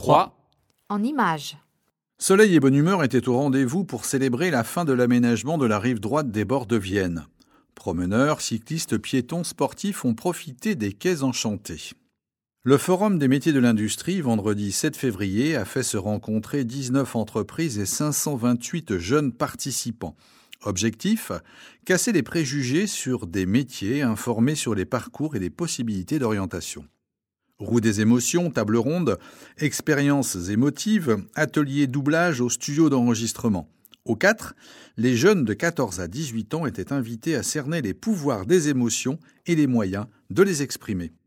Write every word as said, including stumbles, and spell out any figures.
trois. En images. Soleil et bonne humeur étaient au rendez-vous pour célébrer la fin de l'aménagement de la rive droite des bords de Vienne. Promeneurs, cyclistes, piétons, sportifs ont profité des quais enchantés. Le Forum des métiers de l'industrie, vendredi sept février, a fait se rencontrer dix-neuf entreprises et cinq cent vingt-huit jeunes participants. Objectif : casser les préjugés sur des métiers, informer sur les parcours et les possibilités d'orientation. Roue des émotions, table ronde, expériences émotives, atelier doublage au studio d'enregistrement. Au quatre, les jeunes de quatorze à dix-huit ans étaient invités à cerner les pouvoirs des émotions et les moyens de les exprimer.